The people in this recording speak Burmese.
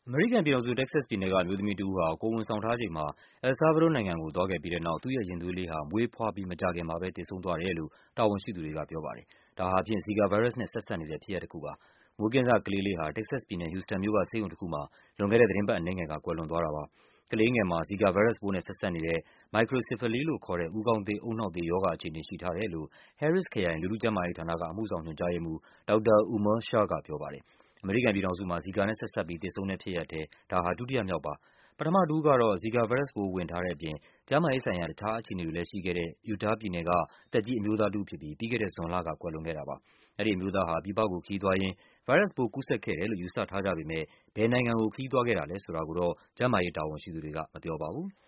အမေရိကန်ပြည်ထောင်စု၊ တက္ကဆက်စ်ပြည်နယ်က အမျိုးသမီးတဦးဟာ ကိုယ်ဝန်ဆောင်ထားချိန်မှာ အယ်လ်ဆာဗာဒိုနိုင်ငံကို သွားခဲ့ပြီးတဲ့နောက် သူ့ရဲ့ရင်သွေးလေးဟာ မွေးဖွားပြီး မကြာခင်မှာပဲ သေဆုံးသွားတယ်လို့ တာဝန်ရှိသူတွေကပြောပါတယ်။ ဒါဟာ ဇီကာဗိုင်းရပ်စ်နဲ့ ဆက်စပ်နေတဲ့ ဖြစ်ရပ်တခုပါ။ မွေးကင်းစကလေးလေးဟာ တက္ကဆက်စ်ပြည်နယ်၊ ဟူစတန်မြို့က ဆေးရုံတခုမှာ လွန်ခဲ့တဲ့ သီတင်းပတ်အနည်းငယ်က ကွယ်လွန်သွားတာပါ။ ကလေးငယ်မှာ ဇီကာဗိုင်းရပ်စ်ပိုးနဲ့ ဆက်စပ်နေတဲ့ microcephaly လို့ခေါ်တဲ့ ဦးခေါင်းသေး ဦးနှောက်သေရောဂါအခြေအနေ ရှိထားတယ်လို့ Harris ခရိုင် လူထုကျန်းမာရေးဌာနက အမှုဆောင်ညွှန်ကြားရေးမှူး ဒေါက်တာ Umar Shah ကပြောပါတယ်။ အမေရိကန်ပြည်ထောင်စုမှာ ဇီကာနဲ့ဆက်စပ်ပြီး သေဆုံးတဲ့ဖြစ်ရပ်ထဲ ဒါဟာ ဒုတိယမြောက်ပါ။ ပထမတဦးကတော့ ဇီကာဗိုင်းရပ်စ်ပိုး ဝင်ထားတဲ့အပြင် ကျန်းမာရေးဆိုင်ရာ တခြားအခြေအနေတွေလည်းရှိခဲ့တဲ့ Utah ပြည်နယ်က သက်ကြီးအမျိုးသားတဦးဖြစ်ပြီး ပြီးခဲ့တဲ့ဇွန်လက ကွယ်လွန်ခဲ့တာပါ။ အဲဒီအမျိုးသားဟာ ပြည်ပကိုခရီးသွားရင်း ဗိုင်းရပ်စ်ပိုး ကူးစက်ခဲ့တယ်လို့ ယူဆထားကြပေမယ့် ဘယ်နိုင်ငံကို ခရီးသွားခဲ့တာလဲဆိုတာကိုတော့ ကျန်းမာရေးတာဝန်ရှိသူတွေက မပြောပါဘူး။